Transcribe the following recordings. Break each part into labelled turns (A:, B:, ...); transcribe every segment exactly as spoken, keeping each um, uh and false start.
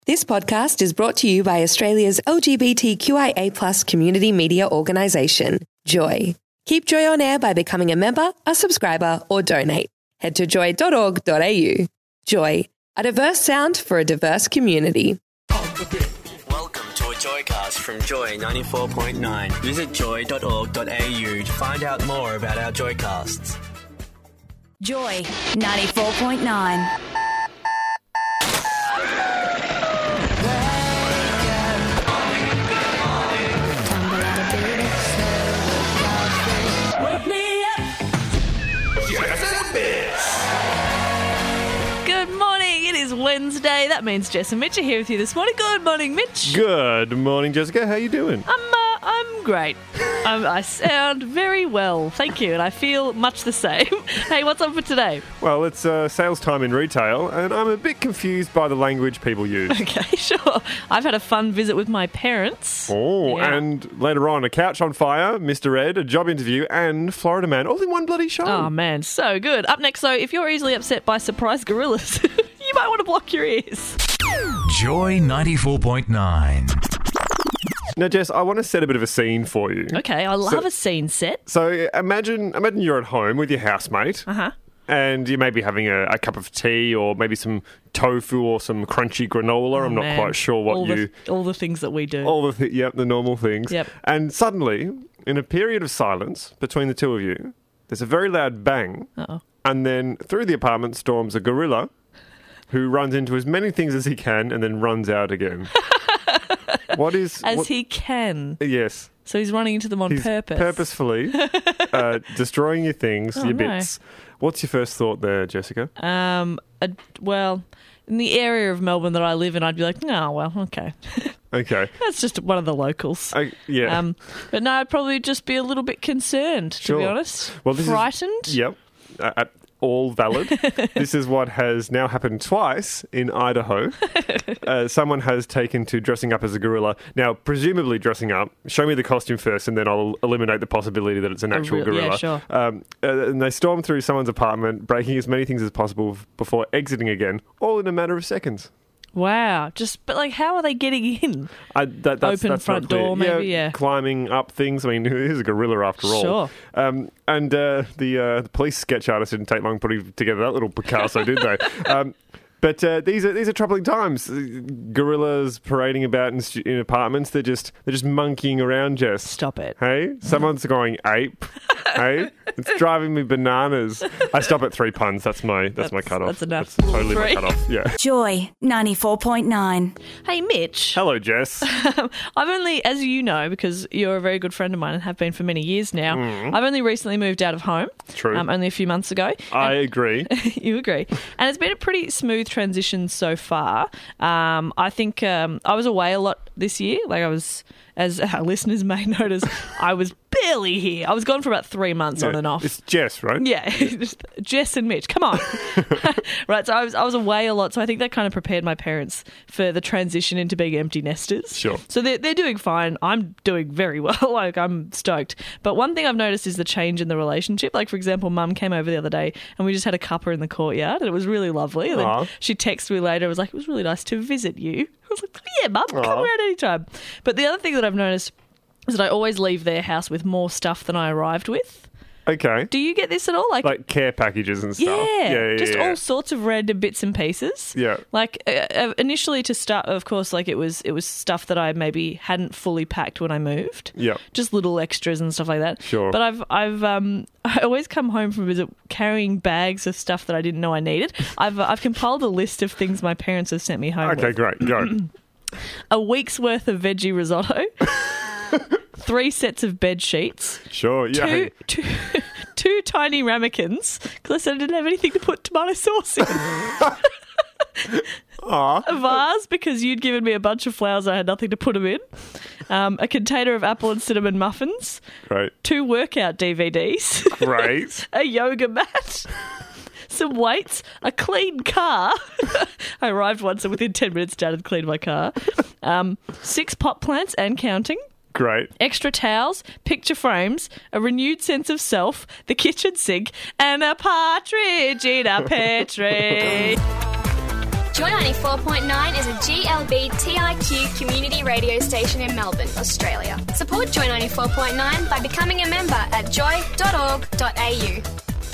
A: This podcast is brought to you by Australia's L G B T Q I A plus community media organisation, Joy. Keep Joy on air by becoming a member, a subscriber, or donate. Head to joy dot org dot a u. Joy, a diverse sound for a diverse community.
B: Welcome to a Joycast from Joy ninety-four point nine. Visit joy dot org dot a u to find out more about our Joycasts.
C: Joy ninety-four point nine.
D: Good morning. It is Wednesday. That means Jess and Mitch are here with you this morning. Good morning, Mitch.
E: Good morning, Jessica. How you doing?
D: I'm, uh, I'm great. Um, I sound very well, thank you, and I feel much the same. Hey, what's up for today?
E: Well, it's uh, sales time in retail, and I'm a bit confused by the language people use.
D: Okay, sure. I've had a fun visit with my parents.
E: Oh,
D: Yeah.
E: and later on, a couch on fire, Mister Ed, a job interview, and Florida Man, all in one bloody show.
D: Oh, man, so good. Up next, though, if you're easily upset by surprise gorillas, you might want to block your ears.
F: Joy ninety-four point nine.
E: Now, Jess, I want to set a bit of a scene for you.
D: Okay, I love
E: So-
D: a scene set.
E: So imagine, imagine you're at home with your housemate.
D: Uh-huh.
E: And you may be having a, a cup of tea or maybe some tofu or some crunchy granola. I'm not
D: Oh, Man,
E: quite sure what
D: all
E: you...
D: The, all the things that we do.
E: All the th- yep, the normal things.
D: Yep.
E: And suddenly, in a period of silence between the two of you, there's a very loud bang.
D: Uh-oh.
E: And then through the apartment storms a gorilla who runs into as many things as he can and then runs out again. What is...
D: As
E: what-
D: he can.
E: Yes.
D: So he's running into them on
E: He's
D: purpose.
E: purposefully uh, destroying your things,
D: Oh,
E: your
D: no.
E: bits. What's your first thought there, Jessica?
D: Um, a, well, in the area of Melbourne that I live in, I'd be like, oh, well, okay.
E: Okay.
D: That's just one of the locals.
E: I, yeah.
D: Um, but no, I'd probably just be a little bit concerned, to
E: Sure.
D: be honest.
E: Well, this is-
D: Frightened.
E: Yep. Uh, uh, all valid. This is what has now happened twice in Idaho. Uh, someone has taken to dressing up as a gorilla. Now, presumably dressing up. Show me the costume first, and then I'll eliminate the possibility that it's an
D: A
E: actual
D: real- yeah,
E: gorilla.
D: sure.
E: Um, uh, and they storm through someone's apartment, breaking as many things as possible f- before exiting again, all in a matter of seconds.
D: Wow. Just, but like, how are they getting in?
E: I, that, that's,
D: Open
E: that's
D: front
E: not clear.
D: door, maybe, yeah.
E: Climbing up things. I mean, here's a gorilla after all.
D: Sure.
E: Um, and uh, the uh, the police sketch artist didn't take long putting together that little Picasso, did they? Um, but uh, these are these are troubling times. Gorillas parading about in, stu- in apartments. They're just they're just monkeying around. Jess,
D: Stop it.
E: Hey, someone's going ape. Hey, it's driving me bananas. I stop at three puns. That's my that's,
D: That's-
E: my cutoff.
D: that's enough.
E: That's totally
D: Three.
E: my cutoff. Yeah.
C: Joy ninety-four point nine.
D: Hey, Mitch.
E: Hello, Jess.
D: I've only, as you know, because you're a very good friend of mine and have been for many years now, I've only recently moved out of home.
E: True.
D: Um, only a few months ago.
E: I agree.
D: You agree. And it's been a pretty smooth transition so far. Um, I think um, I was away a lot this year. Like I was, as our listeners may notice, I was barely here. I was gone for about three months on
E: Yeah.
D: and off.
E: It's Jess, right?
D: Yeah, Jess and Mitch, come on. Right, so I was I was away a lot, so I think that kind of prepared my parents for the transition into being empty nesters.
E: Sure.
D: So they're, they're doing fine. I'm doing very well. Like, I'm stoked. But one thing I've noticed is the change in the relationship. Like, for example, Mum came over the other day and we just had a cuppa in the courtyard and it was really lovely. And then
E: Aw.
D: she texted me later, was like, it was really nice to visit you. I was like, yeah, Mum, come
E: Aw.
D: around anytime. But the other thing that I've noticed is that I always leave their house with more stuff than I arrived with.
E: Okay.
D: Do you get this at all? Like,
E: Like care packages and stuff.
D: yeah,
E: yeah, yeah
D: just
E: yeah.
D: all sorts of random bits and pieces.
E: Yeah.
D: Like uh, uh, initially to start, of course, like it was it was stuff that I maybe hadn't fully packed when I moved.
E: Yeah.
D: Just little extras and stuff like that.
E: Sure.
D: But I've I've um I always come home from a visit carrying bags of stuff that I didn't know I needed. I've uh, I've compiled a list of things my parents have sent me home
E: Okay,
D: with.
E: great. Go.
D: A week's worth of veggie risotto. Three sets of bed sheets.
E: Sure. Yeah.
D: Two, two, two tiny ramekins because I said I didn't have anything to put tomato sauce in.
E: Aw.
D: A vase because you'd given me a bunch of flowers I had nothing to put them in. Um, a container of apple and cinnamon muffins.
E: Great.
D: Two workout D V Ds.
E: Great.
D: A yoga mat. Some weights. A clean car. I arrived once and within ten minutes down and cleaned my car. Um, six pot plants and counting.
E: Great.
D: Extra towels, picture frames, a renewed sense of self, the kitchen sink, and a partridge in a pear tree.
G: Joy ninety-four point nine is a G L B T I Q community radio station in Melbourne, Australia. Support Joy ninety-four point nine by becoming a member at joy dot org dot a u.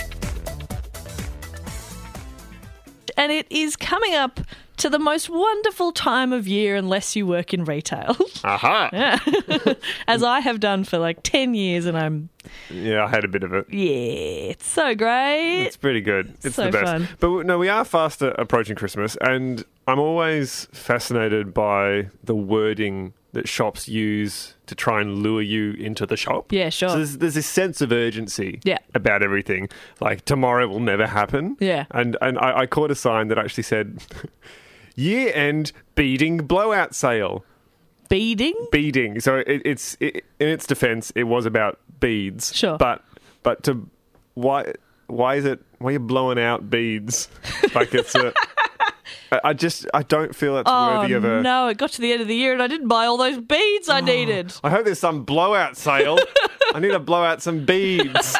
D: And it is coming up to the most wonderful time of year unless you work in retail.
E: Aha!
D: Yeah. As I have done for like ten years, and I'm...
E: Yeah, I had a bit of it.
D: Yeah, it's so great.
E: It's pretty good. It's
D: So
E: the best.
D: fun.
E: But no, we are fast approaching Christmas, and I'm always fascinated by the wording that shops use to try and lure you into the shop.
D: Yeah, sure.
E: So there's, there's this sense of urgency
D: Yeah.
E: about everything. Like, tomorrow will never happen.
D: Yeah.
E: And, and I, I caught a sign that actually said, year-end beading blowout sale.
D: Beading?
E: Beading. So it, it's it, in its defense, it was about beads.
D: Sure.
E: But but to why why is it why are you blowing out beads? Like it's a. I I just I don't feel that's
D: Oh,
E: worthy of a.
D: no, it got to the end of the year and I didn't buy all those beads I needed.
E: I hope there's some blowout sale. I need to blow out some beads.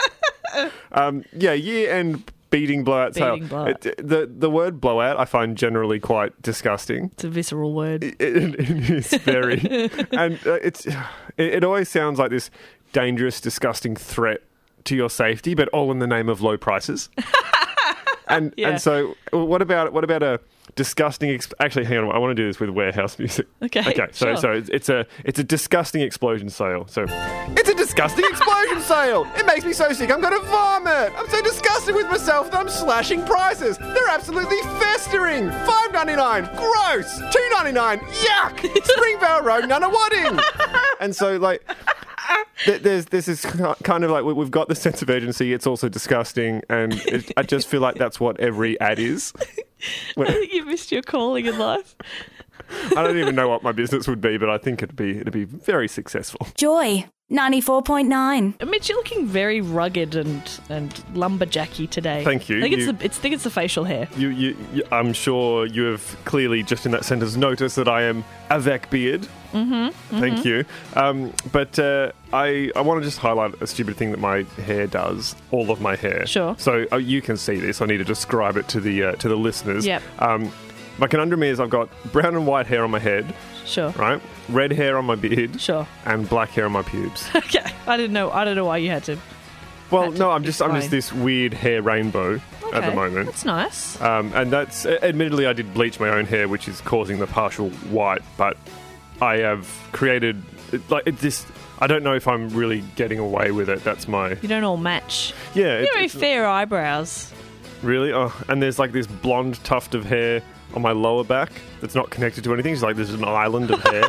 E: um, yeah, year end beading blowout
D: Beading
E: sale.
D: blowout.
E: It- the the word blowout I find generally quite disgusting.
D: It's a visceral word.
E: It, it is very, and uh, it's it, it always sounds like this dangerous, disgusting threat to your safety, but all in the name of low prices. and
D: Yeah.
E: and so, what about what about a disgusting? Exp- Actually, hang on, I want to do this with warehouse music.
D: Okay,
E: Okay. So
D: sure.
E: so it's, it's a it's a disgusting explosion sale. So it's a disgusting explosion sale. It makes me so sick. I'm gonna vomit. I'm so disgusted with myself that I'm slashing prices. They're absolutely festering. Five ninety nine. Gross. Two ninety nine. Yuck. Springvale Road, Nunawading. And so like. th- There's there's this kind of like we- we've got the sense of urgency. It's also disgusting, and it, I just feel like that's what every ad is.
D: I think you missed your calling in life.
E: I don't even know what my business would be, but I think it'd be it'd be very successful.
C: Joy ninety-four point nine.
D: Mitch, you're looking very rugged and, and lumberjacky today.
E: Thank you.
D: I think it's,
E: You-
D: the, it's, I think it's the facial hair.
E: You, you, you, I'm sure you have clearly just in that sentence noticed that I am avec beard. Mm-hmm. Thank you. Um, but uh, I I want to just highlight a stupid thing that my hair does. All of my hair.
D: Sure.
E: So uh, you can see this. I need to describe it to the uh, to the listeners.
D: Yep.
E: Um, my conundrum is I've got brown and white hair on my head,
D: Sure.
E: right? Red hair on my beard,
D: Sure.
E: and black hair on my pubes.
D: Okay. I didn't know. I don't know why you had to.
E: Well,
D: Had to
E: no, I'm just I'm
D: explain.
E: just this weird hair rainbow at the
D: Okay,
E: moment.
D: That's nice.
E: Um, and that's admittedly, I did bleach my own hair, which is causing the partial white. But I have created like it this. I don't know if I'm really getting away with it. That's my
D: You don't all match.
E: yeah.
D: You
E: It,
D: have very
E: it's,
D: fair eyebrows.
E: really, oh, and there's like this blonde tuft of hair on my lower back that's not connected to anything. It's like there's an island of hair.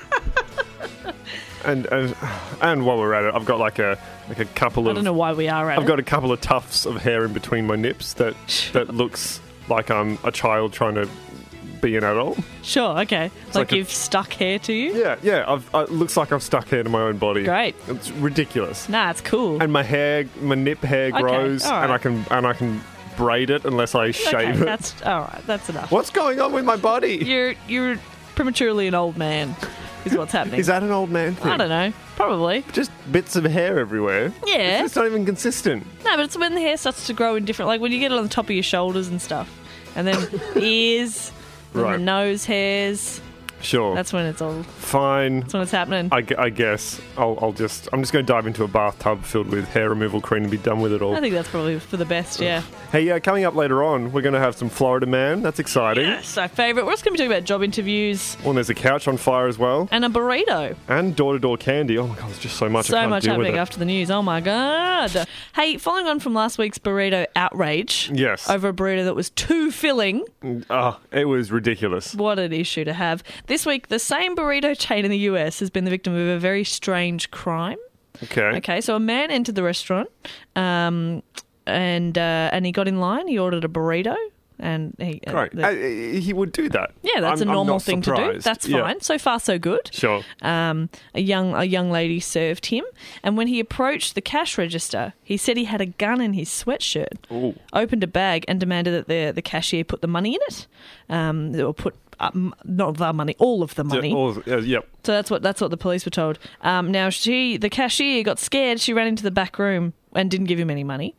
E: and and and while we're at it, I've got like a like a couple
D: I
E: of
D: don't know why we are at
E: I've
D: it.
E: got a couple of tufts of hair in between my nips that that looks like I'm a child trying to be an adult.
D: Sure, okay. Like,
E: like a-
D: you've stuck hair to you?
E: Yeah, yeah. I've, uh, it looks like I've stuck hair to my own body.
D: Great.
E: It's ridiculous.
D: Nah, it's cool.
E: And my hair, my nip hair
D: Okay,
E: grows,
D: all right.
E: and I can and I can braid it unless I
D: okay,
E: shave it.
D: that's all right. That's enough.
E: What's going on with my body?
D: You're you're prematurely an old man. Is what's happening.
E: Is that an old man thing?
D: I don't know. Probably.
E: Just bits of hair everywhere.
D: Yeah.
E: It's, it's not even consistent.
D: No, but it's when the hair starts to grow in different, like when you get it on the top of your shoulders and stuff, and then ears, and
E: Right.
D: the nose hairs.
E: Sure.
D: That's when it's all.
E: fine.
D: That's when it's happening.
E: I, gu- I guess I'll, I'll just I'm just going to dive into a bathtub filled with hair removal cream and be done with it all.
D: I think that's probably for the best. Yeah.
E: Hey, uh, coming up later on, we're going to have some Florida Man. That's exciting.
D: Yes, our favourite. We're also going to be talking about job interviews
E: Oh, and there's a couch on fire as well,
D: and a burrito.
E: and door-to-door candy. Oh my god, there's just so much. I
D: So
E: can't
D: much
E: deal with
D: happening
E: it.
D: after the news. Oh my god! Hey, following on from last week's burrito outrage
E: Yes.
D: over a burrito that was too filling.
E: Oh, it was ridiculous.
D: What an issue to have. This week, the same burrito chain in the U S has been the victim of a very strange crime.
E: Okay.
D: Okay, so a man entered the restaurant, um, and uh, and he got in line. He ordered a burrito, and he uh,
E: Great.
D: the-
E: Uh, he would do that.
D: yeah, that's
E: I'm-
D: a
E: I'm
D: normal
E: not
D: thing to do.
E: surprised.
D: That's
E: Yeah.
D: fine. So far, so good.
E: Sure.
D: Um, a young a young lady served him, and when he approached the cash register, he said he had a gun in his sweatshirt.
E: Ooh.
D: Opened a bag and demanded that the the cashier put the money in it, um, or put uh, m- not the money, all of the money.
E: Yeah, all- uh, yep.
D: So that's what that's what the police were told. Um, now she, the cashier, got scared. She ran into the back room and didn't give him any money.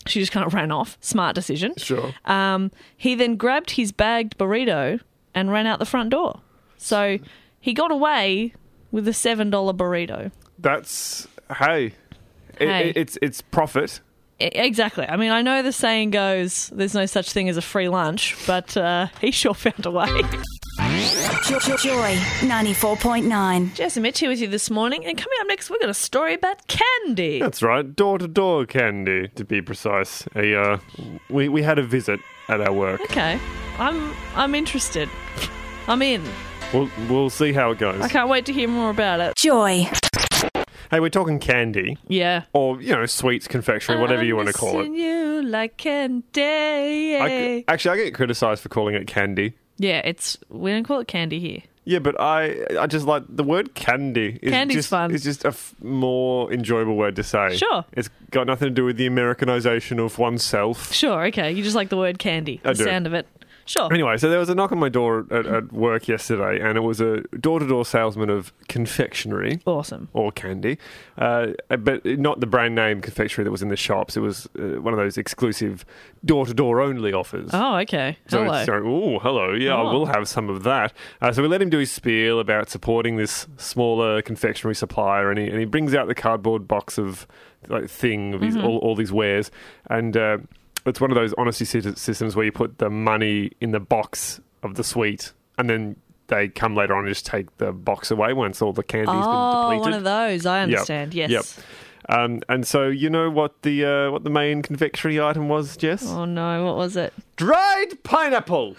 D: She just kind of ran off. Smart decision.
E: Sure.
D: Um, he then grabbed his bagged burrito and ran out the front door. So he got away with a seven dollar burrito.
E: That's, hey, it,
D: Hey.
E: it, it's it's profit.
D: I- Exactly. I mean, I know the saying goes, there's no such thing as a free lunch, but uh, he sure found a way.
C: Joy ninety-four point nine.
D: Jess and Mitch here with you this morning, and coming up next, we've got a story about candy.
E: That's right, door-to-door candy, to be precise. A, uh, we, we had a visit at our work.
D: Okay. I'm I'm interested. I'm in.
E: We'll, we'll see how it goes.
D: I can't wait to hear more about it.
C: Joy.
E: Hey, we're talking candy,
D: Yeah.
E: or, you know, sweets, confectionery, whatever you want to call
D: I'm missing
E: it.
D: you like candy.
E: I, actually, I get criticised for calling it candy.
D: Yeah, it's we don't call it candy here.
E: Yeah, but I I just like the word candy. Is
D: Candy's
E: just,
D: fun.
E: It's just a f- more enjoyable word to say.
D: Sure.
E: It's got nothing to do with the Americanization of oneself.
D: Sure, okay. You just like the word candy.
E: I
D: the
E: do.
D: sound of it. Sure.
E: Anyway, so there was a knock on my door at, at work yesterday, and it was a door-to-door salesman of confectionery.
D: Awesome.
E: Or candy, uh, but not the brand name confectionery that was in the shops. It was uh, one of those exclusive door-to-door only offers.
D: Oh, okay.
E: So,
D: Hello.
E: so oh, hello. Yeah,
D: Oh.
E: we'll have some of that. Uh, so we let him do his spiel about supporting this smaller confectionery supplier, and he, and he brings out the cardboard box of like thing of his,
D: Mm-hmm.
E: all, all these wares, and uh, it's one of those honesty sy- systems where you put the money in the box of the sweet, and then they come later on and just take the box away once all the candy's
D: Oh,
E: been depleted.
D: one of those. I
E: Yep.
D: understand. Yes.
E: Yep. Um, and so you know what the uh, what the main confectionery item was, Jess?
D: Oh no, what was it?
E: Dried pineapple.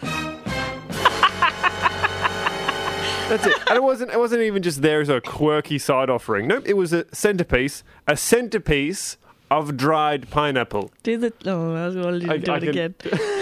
E: That's it. And it wasn't it wasn't even just there as a quirky side offering. Nope, it was a centerpiece, a centerpiece of dried pineapple.
D: Do the oh, I was going to
E: I-
D: do
E: I
D: it
E: can-
D: again.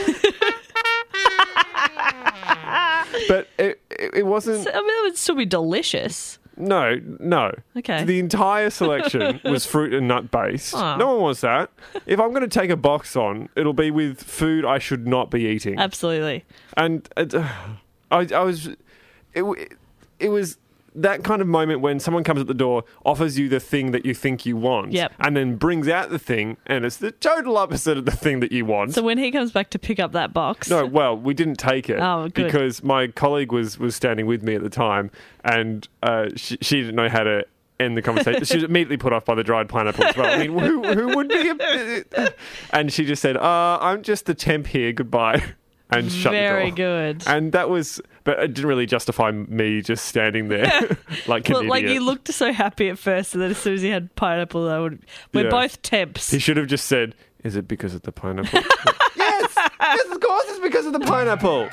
E: But it it, it wasn't
D: I mean, it would still be delicious.
E: no, no.
D: Okay.
E: The entire selection was fruit and nut based.
D: Oh.
E: No one wants that. If I'm going to take a box on, it'll be with food I should not be eating.
D: Absolutely.
E: And uh, I, I was, it, w- it was that kind of moment when someone comes at the door, offers you the thing that you think you want,
D: Yep.
E: and then brings out the thing, and it's the total opposite of the thing that you want.
D: So when he comes back to pick up that box,
E: no, well, we didn't take it
D: Oh, good.
E: because my colleague was, was standing with me at the time, and uh, she, she didn't know how to end the conversation. She was immediately put off by the dried pineapple as well. I mean, who, who would be? A, and she just said, uh, I'm just the temp here, goodbye. And shut
D: very
E: the door.
D: good.
E: And that was, but it didn't really justify me just standing there like an
D: Well, like
E: idiot.
D: you looked so happy at first, and then as soon as he had pineapple, I would. We're
E: Yeah.
D: both temps.
E: He should have just said, "Is it because of the pineapple?" yes, yes, of course, it's because of the pineapple.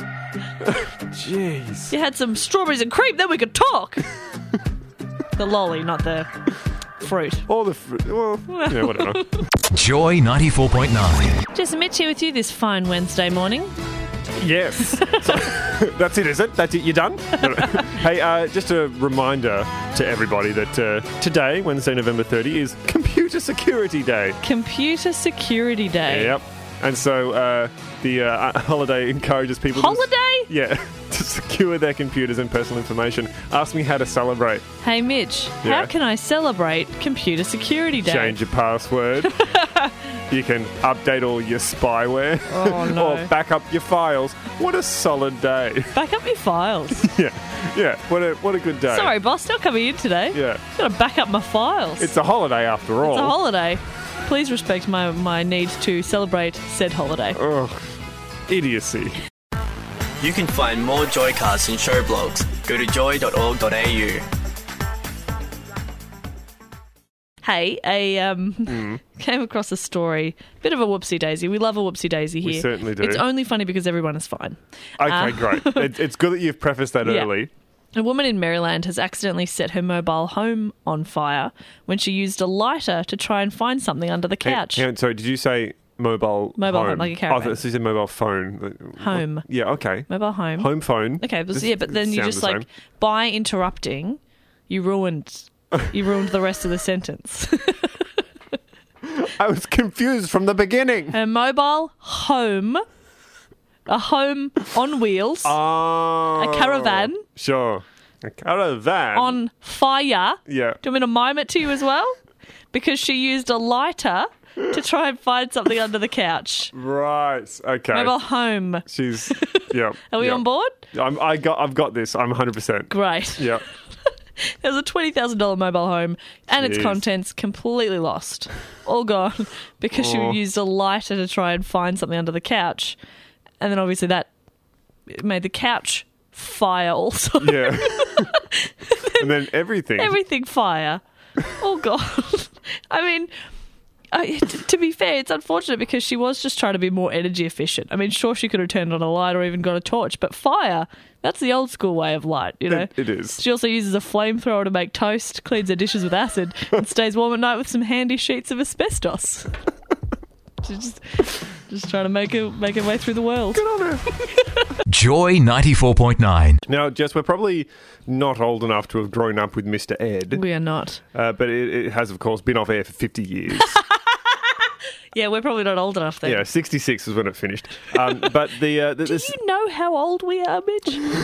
E: Jeez.
D: You had some strawberries and cream, then we could talk. The lolly, not the fruit.
E: All the fruit. Well, yeah, whatever.
F: Joy ninety-four point nine.
D: Jess and Mitch here with you this fine Wednesday morning.
E: Yes. So, that's it, is it? That's it? You're done? No, no. Hey, uh, just a reminder to everybody that uh, today, Wednesday, November thirtieth, is Computer Security Day.
D: Computer Security Day.
E: Yep. And so uh, the uh, holiday encourages people
D: Holiday?
E: to... Yeah. To secure their computers and personal information. Ask me how to celebrate.
D: Hey, Mitch,
E: Yeah.
D: how can I celebrate Computer Security Day?
E: Change your password. You can update all your spyware.
D: Oh, no.
E: Or back up your files. What a solid day.
D: Back up your files.
E: yeah. Yeah. What a what a good day.
D: Sorry, boss, not coming in today.
E: Yeah.
D: Got to back up my files.
E: It's a holiday after all.
D: It's a holiday. Please respect my, my need to celebrate said holiday.
E: Ugh. Idiocy.
B: You can find more Joycasts and show blogs. Go to joy dot org dot a u.
D: Hey, a um, came across a story, bit of a whoopsie daisy. We love a whoopsie daisy here.
E: We certainly do.
D: It's only funny because everyone is fine.
E: Okay,
D: Uh,
E: great. It, it's good that you've prefaced that
D: Yeah.
E: early.
D: A woman in Maryland has accidentally set her mobile home on fire when she used a lighter to try and find something under the
E: Hang-
D: couch.
E: hang on, sorry, did you say mobile
D: Mobile home,
E: home?
D: like a
E: Oh, I
D: caravan.
E: thought you said mobile phone.
D: Home.
E: Yeah, okay.
D: Mobile home.
E: Home phone.
D: Okay, but,
E: This
D: yeah, but then you
E: sounds
D: just
E: the
D: like
E: same.
D: by interrupting, you ruined you ruined the rest of the sentence.
E: I was confused from the beginning.
D: Her mobile home, a home on wheels,
E: Oh.
D: a caravan
E: Sure. A caravan.
D: on fire.
E: Yeah.
D: Do you want me to mime it to you as well? Because she used a lighter to try and find something under the couch.
E: Right. Okay.
D: Mobile home.
E: She's. Yeah.
D: Are we
E: yeah.
D: on board?
E: I'm, I got. I've got this. I'm one hundred percent.
D: Great.
E: Yeah.
D: There was a twenty thousand dollars mobile home and its
E: Jeez.
D: contents completely lost. All gone because she
E: Oh.
D: used a lighter to try and find something under the couch. And then obviously that made the couch fire also.
E: Yeah. And then everything.
D: Everything fire. Oh, God. I mean, uh, t- to be fair, it's unfortunate because she was just trying to be more energy efficient. I mean, sure, she could have turned on a light or even got a torch, but fire, that's the old school way of light, you know?
E: It- it is.
D: She also uses a flamethrower to make toast, cleans her dishes with acid, and stays warm at night with some handy sheets of asbestos. She's just, just trying to make her, make her way through the world.
F: Joy ninety-four point nine.
E: Now, Jess, we're probably not old enough to have grown up with Mister Ed,
D: We are not.
E: uh, but it, it has, of course, been off air for fifty years.
D: Yeah, we're probably not old enough then.
E: Yeah, sixty-six is when it finished. Um, but the, uh, the
D: Do
E: this,
D: you know how old we are, Mitch?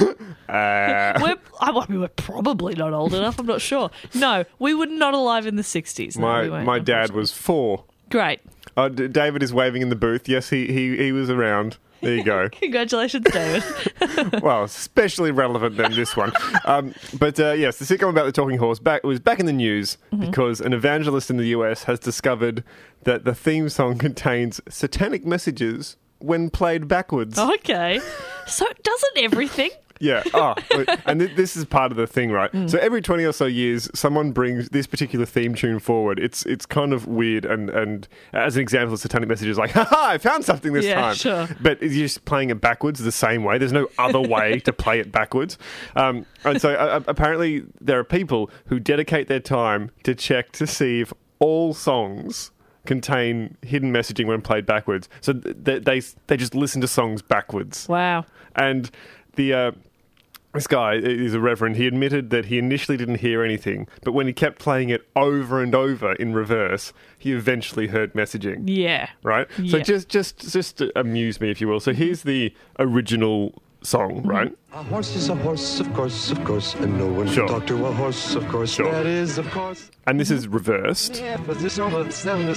E: uh,
D: We're, I mean, we're probably not old enough. I'm not sure. No, we were not alive in the sixties. No,
E: my
D: we weren't,
E: my dad
D: unfortunately.
E: was four.
D: Great.
E: Uh, D- David is waving in the booth. Yes, he he, he was around. There you go.
D: Congratulations, David.
E: Well, especially relevant than this one. Um, but uh, yes, the sitcom about the talking horse back was back in the news
D: Mm-hmm.
E: because an evangelist in the U S has discovered that the theme song contains satanic messages when played backwards.
D: Okay. So doesn't everything?
E: Yeah. Oh, and th- this is part of the thing, right?
D: Mm.
E: So every twenty or so years, someone brings this particular theme tune forward. It's it's kind of weird, and, and as an example of satanic messages, like, haha, I found something this
D: Yeah,
E: time.
D: sure.
E: But you're just playing it backwards the same way. There's no other way to play it backwards. Um, and so uh, apparently there are people who dedicate their time to check to see if all songs contain hidden messaging when played backwards. So they they, they just listen to songs backwards.
D: Wow.
E: And the uh, this guy is a reverend. He admitted that he initially didn't hear anything, but when he kept playing it over and over in reverse, he eventually heard messaging.
D: Yeah.
E: Right? So
D: Yeah.
E: just just just to amuse me, if you will. So here's the original song,
D: Mm-hmm.
E: right?
H: A horse is a horse, of course, of course, and no one
E: Sure.
H: can talk to a horse, of course.
E: Sure.
H: That is, of course.
E: And this is reversed.
H: What's
E: What's- I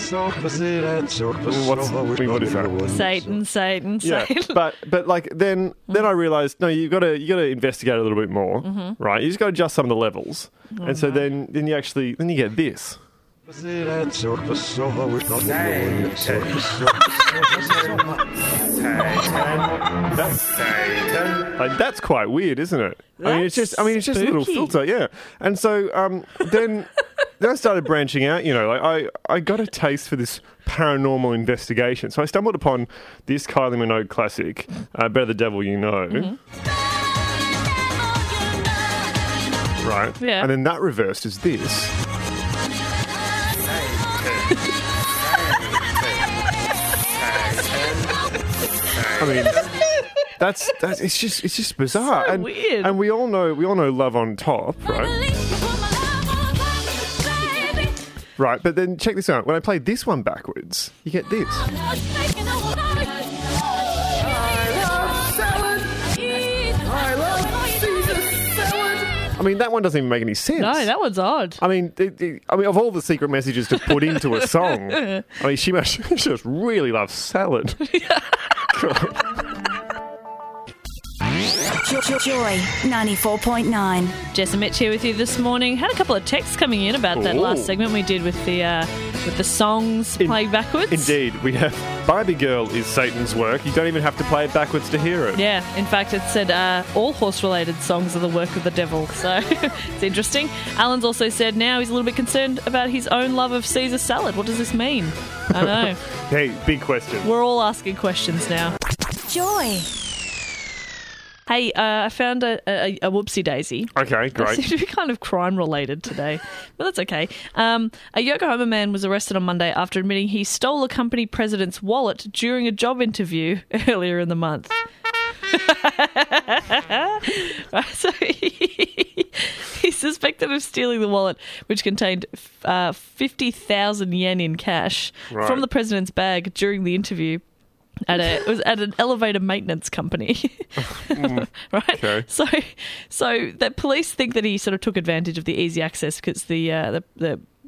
E: mean, what is that?
D: Satan, Satan,
E: Yeah,
D: Satan.
E: but but like then then I realised no, you got to you got to investigate a little bit more,
D: Mm-hmm.
E: right? You just got to adjust some of the levels,
D: Oh,
E: and so then then you actually then you get this. That's like that's quite weird, isn't it? I mean, it's
D: That's
E: just I mean, it's just a little
D: spooky.
E: filter, yeah. And so um, then then I started branching out. You know, like I I got a taste for this paranormal investigation. So I stumbled upon this Kylie Minogue classic, uh, "Better the Devil You Know."
D: Mm-hmm.
E: Right,
D: Yeah.
E: and then that reversed is this. I mean, that's that's it's just it's just bizarre
D: So
E: and
D: weird.
E: and we all know we all know Love on Top, right? Right, but then check this out. When I play this one backwards, you get this. I mean, that one doesn't even make any sense.
D: No, that one's odd.
E: I mean, it, it- I mean, of all the secret messages to put into a song, I mean, she must she just really loves salad.
C: Joy ninety-four point nine.
D: Jess and Mitch here with you this morning. Had a couple of texts coming in about that
E: Ooh.
D: last segment we did with the uh, with the songs
E: In-
D: played backwards.
E: Indeed, we have Barbie Girl is Satan's work. You don't even have to play it backwards to hear it.
D: Yeah, in fact, it said uh, all horse-related songs are the work of the devil, so it's interesting. Alan's also said now he's a little bit concerned about his own love of Caesar salad. What does this mean? I know.
E: Hey, big question.
D: We're all asking questions now.
C: Joy.
D: Hey, uh, I found a, a, a whoopsie daisy.
E: Okay,
D: It
E: great.
D: seems to be kind of crime-related today, but that's okay. Um, a Yokohama man was arrested on Monday after admitting he stole a company president's wallet during a job interview earlier in the month. Right, so he, he's suspected of stealing the wallet, which contained uh, fifty thousand yen in cash,
E: Right.
D: from the president's bag during the interview. At a, it was at an elevator maintenance company, right?
E: okay.
D: So, so the police think that he sort of took advantage of the easy access because the, uh, the the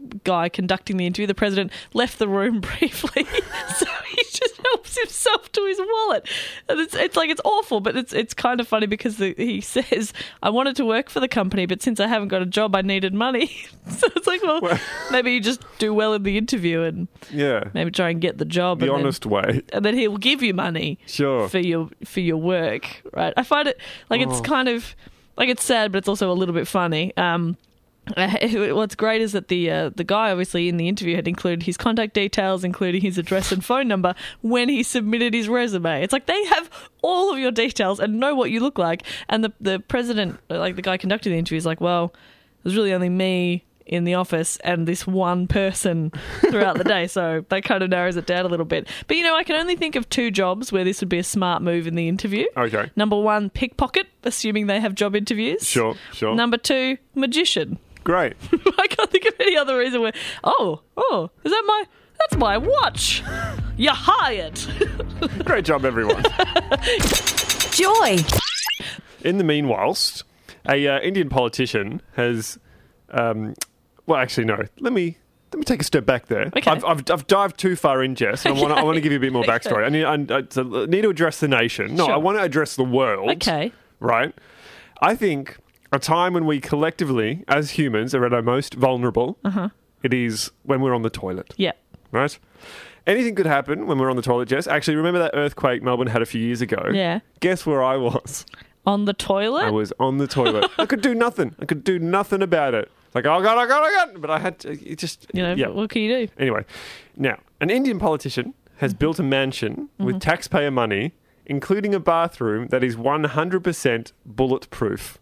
D: guy conducting the interview, the president, left the room briefly, so he just helps himself to his wallet. And it's it's like it's awful, but it's it's kind of funny because the, he says, "I wanted to work for the company, but since I haven't got a job, I needed money." So it's like, well,
E: Well-
D: maybe you just do well in the interview and
E: Yeah.
D: maybe try and get the job.
E: The
D: and then-
E: honest way.
D: and then he'll give you money
E: Sure.
D: for your for your work, right? I find it like it's
E: Oh.
D: kind of like it's sad, but it's also a little bit funny. Um, uh, what's great is that the uh, the guy obviously in the interview had included his contact details, including his address and phone number, when he submitted his resume. It's like they have all of your details and know what you look like. And the the president, like the guy conducting the interview, is like, well, there's really only me in the office and this one person throughout the day, so that kind of narrows it down a little bit. But you know, I can only think of two jobs where this would be a smart move in the interview.
E: Okay.
D: Number one, pickpocket, assuming they have job interviews.
E: Sure, sure.
D: Number two, magician.
E: Great.
D: I can't think of any other reason where, oh, oh, is that my, that's my watch. You're hired.
E: Great job, everyone.
C: Joy.
E: In the meanwhilest, a uh, Indian politician has, um, well, actually, no. Let me let me take a step back there.
D: Okay.
E: I've, I've, I've dived too far in, Jess. And I want to I want to give you a bit more backstory. I need I, I so I need to address the nation. No,
D: Sure.
E: I want to address the world.
D: Okay.
E: Right. I think a time when we collectively, as humans, are at our most vulnerable.
D: Uh-huh.
E: It is when we're on the toilet.
D: Yeah.
E: Right. Anything could happen when we're on the toilet, Jess. Actually, remember that earthquake Melbourne had a few years ago?
D: Yeah.
E: Guess where I was?
D: On the toilet?
E: I was on the toilet. I could do nothing. I could do nothing about it. Like, oh, God, oh, God, oh, God. But I had to, it just,
D: You know,
E: yeah.
D: what can you do?
E: Anyway, now, an Indian politician has built a mansion with taxpayer money, including a bathroom that is one hundred percent bulletproof.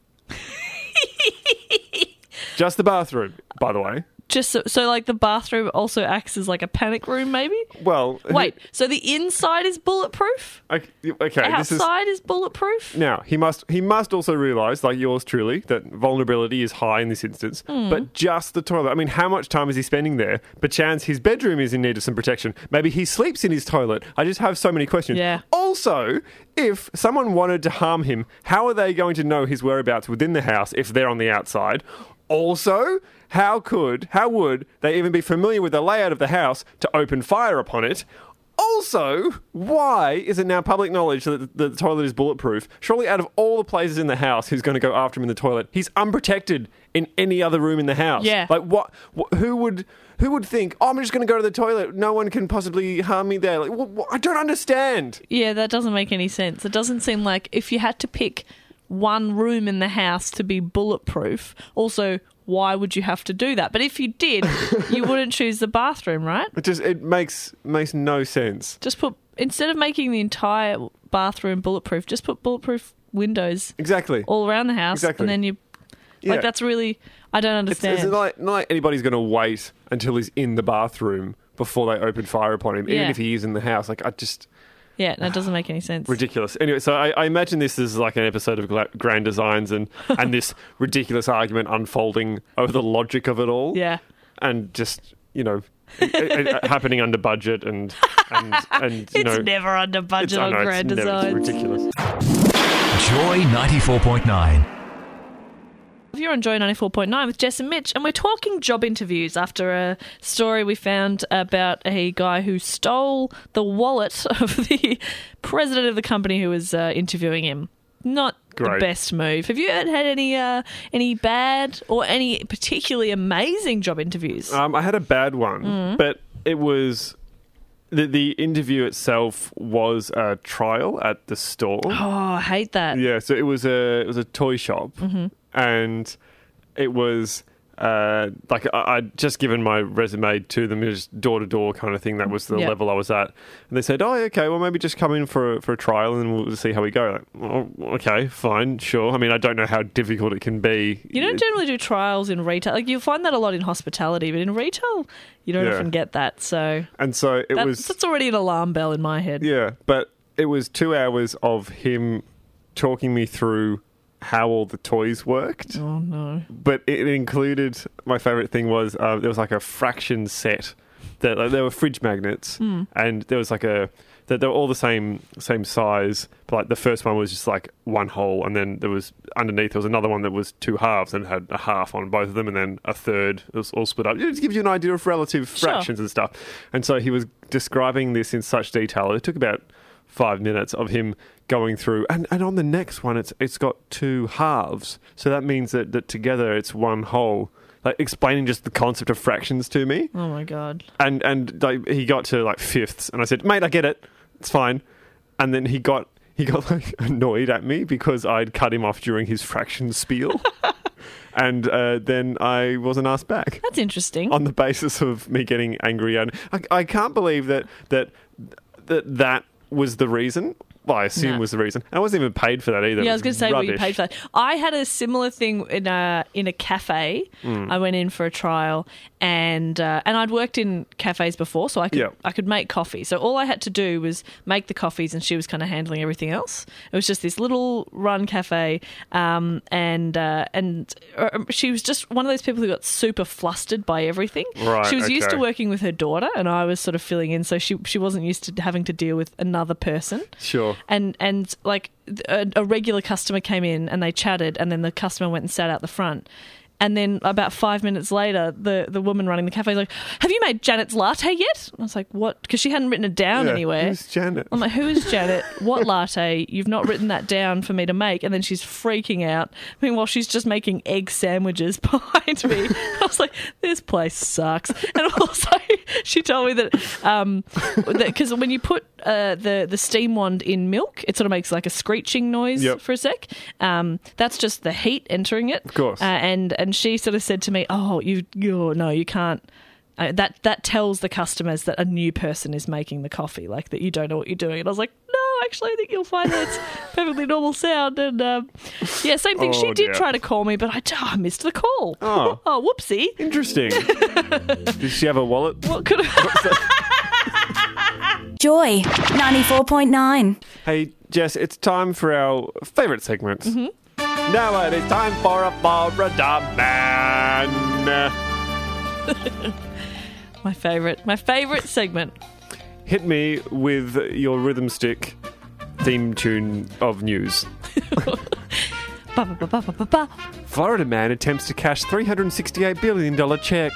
E: Just the bathroom, by the way.
D: Just so, so, like, the bathroom also acts as like a panic room, maybe?
E: Well,
D: Wait, so the inside is bulletproof?
E: Okay, okay this is
D: Outside is bulletproof?
E: now he must he must also realise, like yours truly, that vulnerability is high in this instance.
D: Hmm.
E: But just the toilet. I mean, how much time is he spending there? Perchance his bedroom is in need of some protection. Maybe he sleeps in his toilet. I just have so many questions.
D: Yeah.
E: Also, if someone wanted to harm him, how are they going to know his whereabouts within the house if they're on the outside? Also, how could, how would they even be familiar with the layout of the house to open fire upon it? Also, why is it now public knowledge that the, the toilet is bulletproof? Surely out of all the places in the house, who's going to go after him in the toilet? He's unprotected in any other room in the house.
D: Yeah.
E: Like, what, what who would... Who would think, oh, I'm just going to go to the toilet. No one can possibly harm me there. Like, wh- wh- I don't understand.
D: Yeah, that doesn't make any sense. It doesn't seem like if you had to pick one room in the house to be bulletproof, also, why would you have to do that? But if you did, you wouldn't choose the bathroom, right?
E: It just it makes makes no sense.
D: Just put, instead of making the entire bathroom bulletproof, just put bulletproof windows
E: Exactly.
D: all around the house.
E: Exactly.
D: And then you,
E: Yeah.
D: like, that's really, I don't
E: It's,
D: understand.
E: it's not, like, not like anybody's going to wait until he's in the bathroom before they open fire upon him, even
D: Yeah.
E: if he is in the house. Like, I just...
D: yeah, that doesn't make any sense.
E: Ridiculous. Anyway, so I, I imagine this is like an episode of Gla- Grand Designs and, and this ridiculous argument unfolding over the logic of it all.
D: Yeah.
E: And just, you know, it, it, it happening under budget and, and, and you
D: It's
E: know...
D: never under
E: it's-
D: budget
E: I
D: on
E: know, it's
D: Grand
E: never-
D: Designs.
E: It's ridiculous.
F: Joy ninety-four point nine.
D: You're on Joy ninety-four point nine with Jess and Mitch, and we're talking job interviews after a story we found about a guy who stole the wallet of the president of the company who was uh, interviewing him. Not
E: Great.
D: the best move. Have you had had any uh, any bad or any particularly amazing job interviews?
E: Um, I had a bad one,
D: Mm.
E: but it was... The, the interview itself was a trial at the store.
D: oh, I hate that.
E: Yeah, so it was a it was a toy shop,
D: Mm-hmm.
E: and it was uh, like I, I'd just given my resume to them, it was door to door kind of thing. That was the
D: Yeah.
E: level I was at, and they said, "Oh, okay, well maybe just come in for a, for a trial and we'll see how we go." Like, oh, okay, fine, sure. I mean, I don't know how difficult it can be.
D: You don't generally do trials in retail. Like, you'll find that a lot in hospitality, but in retail, you don't
E: Yeah.
D: often get that. So
E: and so it
D: that,
E: was.
D: that's already an alarm bell in my head.
E: Yeah, but it was two hours of him talking me through how all the toys worked.
D: Oh, no.
E: But it included, my favourite thing was uh, there was like a fraction set that like, there were fridge magnets,
D: Hmm.
E: and there was like a that they were all the same same size, but like the first one was just like one hole, and then there was underneath there was another one that was two halves and had a half on both of them, and then a third. It was all split up. It just gives you an idea of relative
D: Sure.
E: fractions and stuff. And so he was describing this in such detail. It took about five minutes of him going through, and, and on the next one, it's it's got two halves, so that means that, that together it's one whole. Like explaining just the concept of fractions to me,
D: Oh my god.
E: and and like he got to like fifths, and I said, "Mate, I get it, it's fine." And then he got he got like annoyed at me because I'd cut him off during his fraction spiel, and uh, then I wasn't asked back
D: That's interesting.
E: on the basis of me getting angry. And I, I can't believe that that that that was the reason. Well, I assume
D: No.
E: was the reason. I wasn't even paid for that either.
D: Yeah, I was going to say, well, you
E: Rubbish.
D: paid for that. I had a similar thing in a in a cafe.
E: Mm.
D: I went in for a trial, and uh, and I'd worked in cafes before, so I could
E: Yeah.
D: I could make coffee. So all I had to do was make the coffees, and she was kind of handling everything else. It was just this little run cafe, um, and uh, and uh, she was just one of those people who got super flustered by everything.
E: Right,
D: She was used to
E: okay.
D: working with her daughter, and I was sort of filling in, so she she wasn't used to having to deal with another person.
E: Sure.
D: And and like a, a regular customer came in and they chatted, and then the customer went and sat out the front. And then about five minutes later, the, the woman running the cafe was like, "Have you made Janet's latte yet?" And I was like, "What?" Because she hadn't written it down
E: Yeah,
D: anywhere.
E: who's Janet?
D: I'm like, "Who is Janet? What latte? You've not written that down for me to make." And then she's freaking out. Meanwhile, she's just making egg sandwiches behind me. I was like, "This place sucks." And also, she told me that um, because when you put uh, the the steam wand in milk, it sort of makes like a screeching noise
E: Yep.
D: for a sec. Um, that's just the heat entering it.
E: Of course.
D: Uh, and and she sort of said to me, "Oh, you, you no, you can't." Uh, that that tells the customers that a new person is making the coffee, like that you don't know what you're doing. And I was like, "No, actually, I think you'll find that it's perfectly normal sound." And um, yeah, same thing.
E: Oh,
D: she did
E: dear.
D: try to call me, but I, oh, I missed the call.
E: Oh.
D: oh, whoopsie.
E: Interesting. Did she have a wallet?
D: What could have?
C: Joy ninety-four point nine.
E: Hey, Jess, it's time for our favourite segment.
D: Mm-hmm.
E: Now it is time for a Florida Man.
D: My favorite, my favorite segment.
E: Hit me with your rhythm stick theme tune of news.
D: Ba, ba, ba, ba, ba, ba, ba.
E: Florida man attempts to cash three hundred sixty-eight billion dollars check.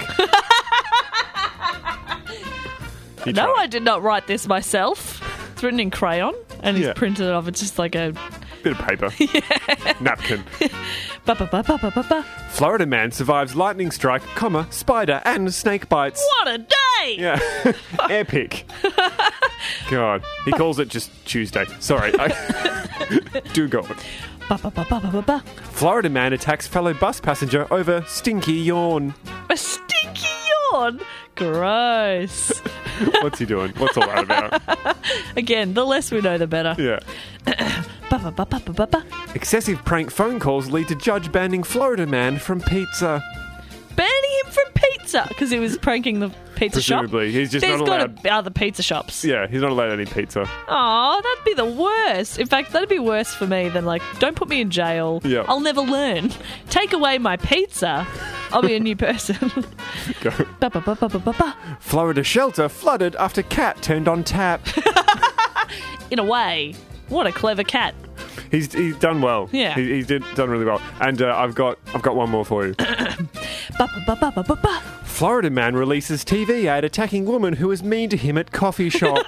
E: He
D: No,
E: tried.
D: I did not write this myself. It's written in crayon, and he's
E: Yeah.
D: printed it off. It's just like a
E: Bit of paper. Napkin.
D: ba, ba, ba, ba, ba, ba, ba.
E: Florida man survives lightning strike, comma, spider and snake bites.
D: What a day!
E: Yeah. Epic. God. He calls it just Tuesday. Sorry. I- Do go on.
D: Ba, ba, ba, ba, ba, ba, ba.
E: Florida man attacks fellow bus passenger over stinky yawn.
D: A stinky yawn. Gross.
E: What's he doing? What's all that about?
D: Again, the less we know, the better.
E: Yeah.
D: Ba, ba, ba, ba, ba, ba, ba.
E: Excessive prank phone calls lead to judge banning Florida man from pizza.
D: Banning him from pizza because he was pranking the pizza shop.
E: Presumably. He's just
D: There's
E: not
D: got
E: allowed.
D: to be other pizza shops.
E: Yeah, he's not allowed any pizza.
D: Oh, that'd be the worst. In fact, that'd be worse for me than like, don't put me in jail.
E: Yeah.
D: I'll never learn. Take away my pizza. I'll be a new person.
E: Go.
D: Ba, ba, ba, ba, ba, ba, ba.
E: Florida shelter flooded after cat turned on tap.
D: In a way, what a clever cat.
E: He's he's done well.
D: Yeah.
E: he, he's did, done really well. And uh, I've got I've got one more for you.
D: Ba, ba, ba, ba, ba, ba, ba.
E: Florida man releases T V ad attacking woman who was mean to him at coffee shop.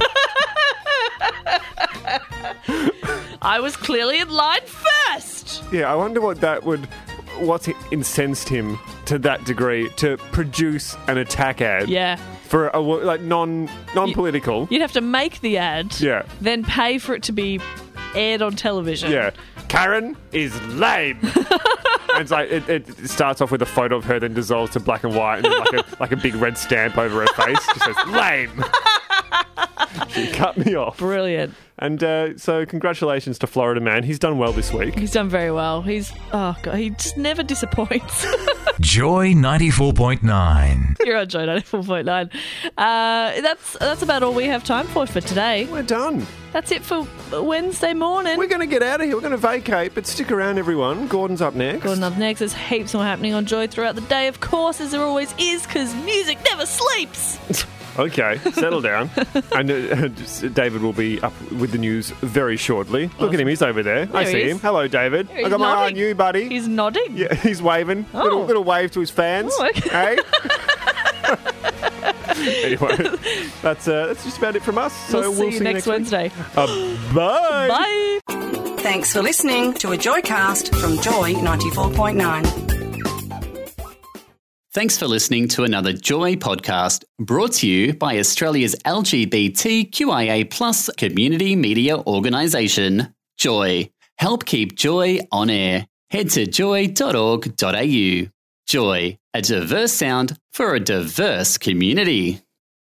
D: I was clearly in line first.
E: Yeah, I wonder what that would, what's incensed him to that degree to produce an attack ad.
D: Yeah.
E: For a wo- like non non political.
D: You'd have to make the ad.
E: Yeah.
D: Then pay for it to be aired on television.
E: Yeah, Karen is lame. And it's like it, it starts off with a photo of her, then dissolves to black and white, and then like a like a big red stamp over her face. Just says lame. She cut me off.
D: Brilliant.
E: And uh, so, congratulations to Florida man. He's done well this week.
D: He's done very well. He's, oh God, he just never disappoints.
F: Joy ninety-four point nine.
D: You're on Joy ninety-four point nine. Uh, that's, that's about all we have time for for today.
E: We're done.
D: That's it for Wednesday morning.
E: We're going to get out of here. We're going to vacate, but stick around, everyone. Gordon's up next.
D: Gordon up next. There's heaps more happening on Joy throughout the day, of course, as there always is, because music never sleeps.
E: Okay, settle down. And uh, just- David will be up with the news very shortly. Look at him, he's over there. I
D: There he
E: see
D: is.
E: him. Hello, David.
D: He's
E: I got my eye on
D: nodding.
E: you, buddy.
D: He's nodding.
E: Yeah, he's waving.
D: Oh.
E: Little, little wave to his fans.
D: Oh, okay.
E: Hey? Anyway, that's uh, that's just about it from us. So
D: We'll,
E: we'll
D: see you next
E: week.
D: Wednesday.
E: Uh, bye.
D: Bye.
I: Thanks for listening to a Joycast from Joy ninety-four point nine.
J: Thanks for listening to another Joy podcast brought to you by Australia's L G B T Q I A plus community media organisation, Joy. Help keep Joy on air. Head to joy dot org dot a u. Joy, a diverse sound for a diverse community.